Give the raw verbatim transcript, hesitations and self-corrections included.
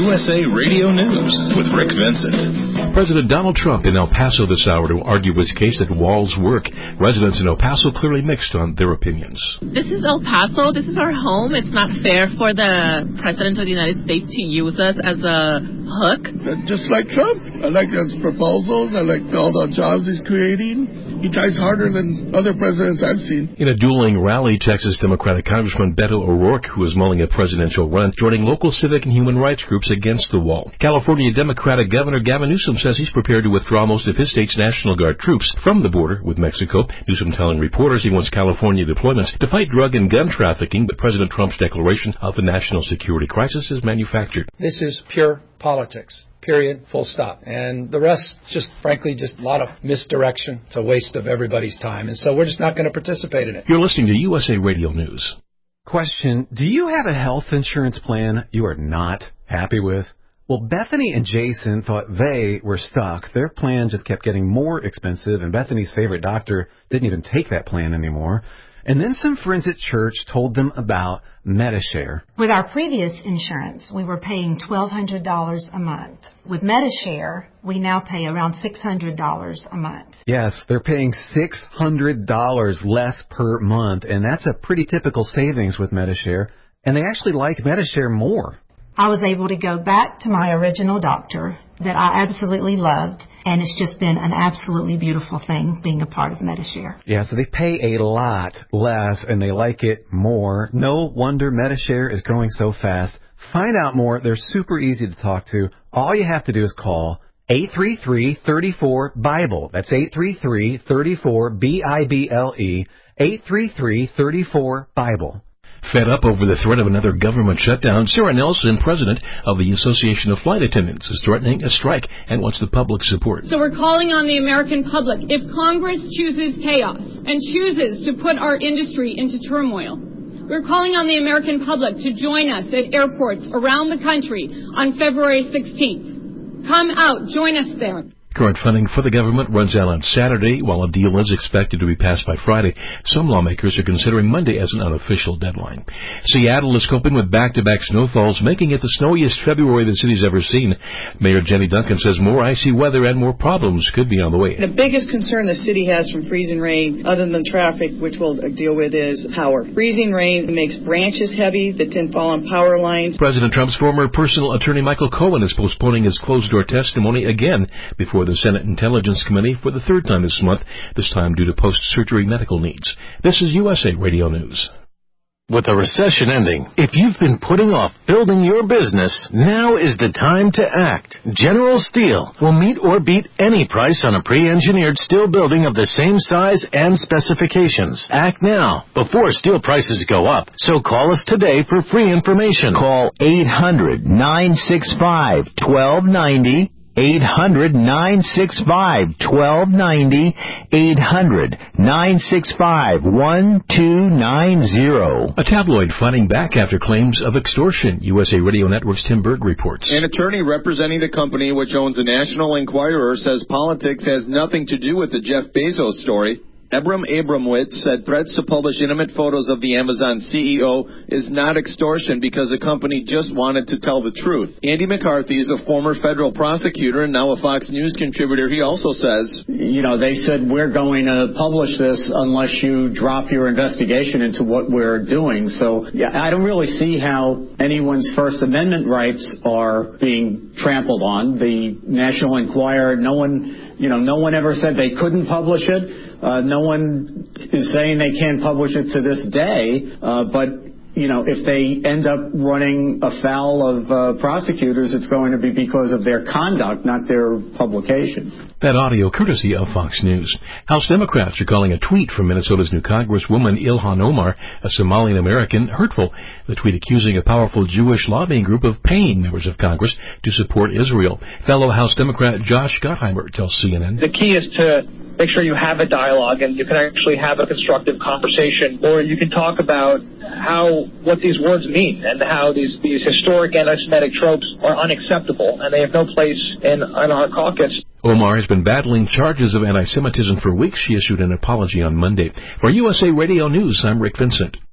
U S A Radio News with Rick Vincent. President Donald Trump in El Paso this hour to argue his case that walls work. Residents in El Paso clearly mixed on their opinions. This is El Paso. This is our home. It's not fair for the President of the United States to use us as a hook. Just like Trump. I like his proposals. I like all the jobs he's creating. He tries harder than other presidents I've seen. In a dueling rally, Texas Democratic Congressman Beto O'Rourke, who is mulling a presidential run, joining local civic and human rights groups against the wall. California Democratic Governor Gavin Newsom says he's prepared to withdraw most of his state's National Guard troops from the border with Mexico. Newsom telling reporters he wants California deployments to fight drug and gun trafficking, but President Trump's declaration of a national security crisis is manufactured. This is pure politics. Period. Full stop. And the rest, just frankly, just a lot of misdirection. It's a waste of everybody's time. And so we're just not going to participate in it. You're listening to U S A Radio News. Question, do you have a health insurance plan you are not happy with? Well, Bethany and Jason thought they were stuck. Their plan just kept getting more expensive, and Bethany's favorite doctor didn't even take that plan anymore. And then some friends at church told them about Medi-Share. With our previous insurance, we were paying twelve hundred dollars a month. With Medi-Share, we now pay around six hundred dollars a month. Yes, they're paying six hundred dollars less per month, and that's a pretty typical savings with Medi-Share. And they actually like Medi-Share more. I was able to go back to my original doctor that I absolutely loved, and it's just been an absolutely beautiful thing being a part of Medi-Share. Yeah, so they pay a lot less, and they like it more. No wonder Medi-Share is growing so fast. Find out more. They're super easy to talk to. All you have to do is call eight three three, three four, BIBLE. That's eight three three, three four, B I B L E, eight three three, three four, BIBLE. Fed up over the threat of another government shutdown, Sarah Nelson, president of the Association of Flight Attendants, is threatening a strike and wants the public support. So we're calling on the American public. If Congress chooses chaos and chooses to put our industry into turmoil, we're calling on the American public to join us at airports around the country on February sixteenth. Come out, join us there. Current funding for the government runs out on Saturday, while a deal is expected to be passed by Friday. Some lawmakers are considering Monday as an unofficial deadline. Seattle is coping with back-to-back snowfalls, making it the snowiest February the city's ever seen. Mayor Jenny Duncan says more icy weather and more problems could be on the way. The biggest concern the city has from freezing rain, other than traffic, which we'll deal with, is power. Freezing rain makes branches heavy that then fall on power lines. President Trump's former personal attorney Michael Cohen is postponing his closed-door testimony again before the Senate Intelligence Committee for the third time this month, this time due to post-surgery medical needs. This is U S A Radio News. With a recession ending, if you've been putting off building your business, now is the time to act. General Steel will meet or beat any price on a pre-engineered steel building of the same size and specifications. Act now, before steel prices go up. So call us today for free information. Call eight hundred, nine six five, one two nine zero. eight hundred, nine six five, one two nine zero. eight hundred, nine six five, one two nine zero. A tabloid fighting back after claims of extortion. U S A Radio Network's Tim Berg reports. An attorney representing the company, which owns the National Enquirer, says politics has nothing to do with the Jeff Bezos story. Ebram Abramowitz said threats to publish intimate photos of the Amazon C E O is not extortion because the company just wanted to tell the truth. Andy McCarthy is a former federal prosecutor and now a Fox News contributor. He also says, you know, they said we're going to publish this unless you drop your investigation into what we're doing. So yeah, I don't really see how anyone's First Amendment rights are being trampled on. The National Enquirer, no one, you know, no one ever said they couldn't publish it. Uh, no one is saying they can't publish it to this day, uh, but, you know, if they end up running afoul of uh, prosecutors, it's going to be because of their conduct, not their publication. That audio courtesy of Fox News. House Democrats are calling a tweet from Minnesota's new Congresswoman Ilhan Omar, a Somalian-American, hurtful. The tweet accusing a powerful Jewish lobbying group of paying members of Congress to support Israel. Fellow House Democrat Josh Gottheimer tells C N N. The key is to make sure you have a dialogue and you can actually have a constructive conversation, or you can talk about how what these words mean and how these, these historic anti-Semitic tropes are unacceptable and they have no place in, in our caucus. Omar has been battling charges of anti-Semitism for weeks. She issued an apology on Monday. For U S A Radio News, I'm Rick Vincent.